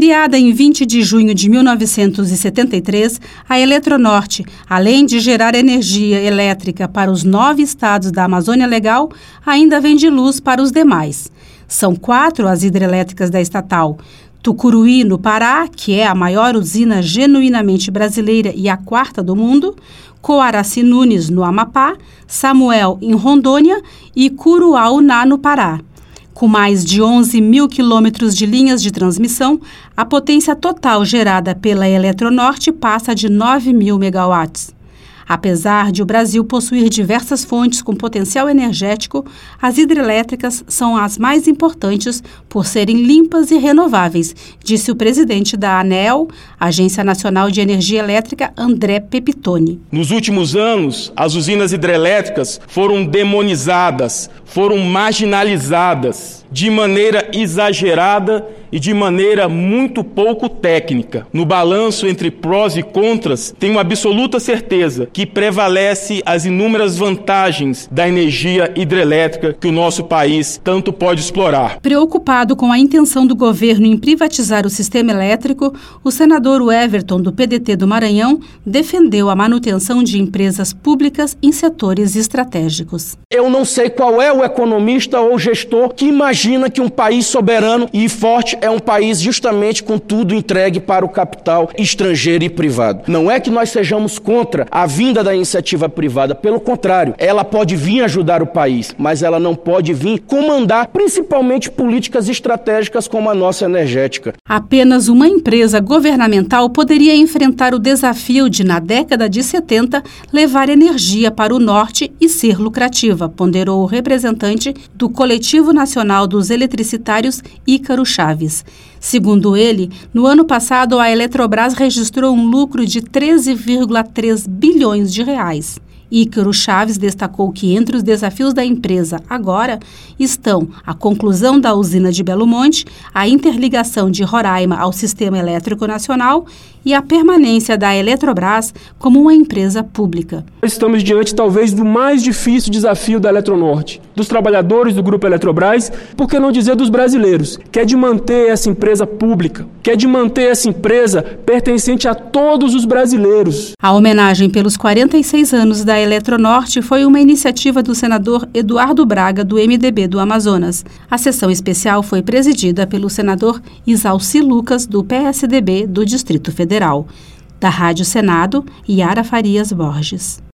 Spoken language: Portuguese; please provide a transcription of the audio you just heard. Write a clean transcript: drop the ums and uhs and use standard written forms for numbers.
Criada em 20 de junho de 1973, a Eletronorte, além de gerar energia elétrica para os 9 estados da Amazônia Legal, ainda vende luz para os demais. São 4 as hidrelétricas da estatal: Tucuruí, no Pará, que é a maior usina genuinamente brasileira e a 4ª do mundo, Coaraci Nunes, no Amapá, Samuel, em Rondônia, e Curuá-Uná, no Pará. Com mais de 11 mil quilômetros de linhas de transmissão, a potência total gerada pela Eletronorte passa de 9 mil megawatts. Apesar de o Brasil possuir diversas fontes com potencial energético, as hidrelétricas são as mais importantes por serem limpas e renováveis, disse o presidente da ANEEL, Agência Nacional de Energia Elétrica, André Pepitone. Nos últimos anos, as usinas hidrelétricas foram demonizadas, foram marginalizadas de maneira exagerada e de maneira muito pouco técnica. No balanço entre prós e contras, tenho absoluta certeza que prevalece as inúmeras vantagens da energia hidrelétrica que o nosso país tanto pode explorar. Preocupado com a intenção do governo em privatizar o sistema elétrico, o senador Everton, do PDT do Maranhão, defendeu a manutenção de empresas públicas em setores estratégicos. Eu não sei qual é o economista ou gestor que imagina que um país soberano e forte é um país justamente com tudo entregue para o capital estrangeiro e privado. Não é que nós sejamos contra a vinda da iniciativa privada, pelo contrário, ela pode vir ajudar o país, mas ela não pode vir comandar principalmente políticas estratégicas como a nossa energética. Apenas uma empresa governamental poderia enfrentar o desafio de, na década de 70, levar energia para o norte e ser lucrativa, ponderou o representante do Coletivo Nacional dos Eletricitários, Ícaro Chaves. Segundo ele, no ano passado a Eletrobras registrou um lucro de 13,3 bilhões de reais. Ícaro Chaves destacou que entre os desafios da empresa agora estão a conclusão da usina de Belo Monte, a interligação de Roraima ao Sistema Elétrico Nacional e a permanência da Eletrobras como uma empresa pública. Estamos diante talvez do mais difícil desafio da Eletronorte, dos trabalhadores do Grupo Eletrobras, por que não dizer dos brasileiros, que é de manter essa empresa pública, que é de manter essa empresa pertencente a todos os brasileiros. A homenagem pelos 46 anos da Eletronorte foi uma iniciativa do senador Eduardo Braga, do MDB do Amazonas. A sessão especial foi presidida pelo senador Isalci Lucas, do PSDB do Distrito Federal. Da Rádio Senado, Yara Farias Borges.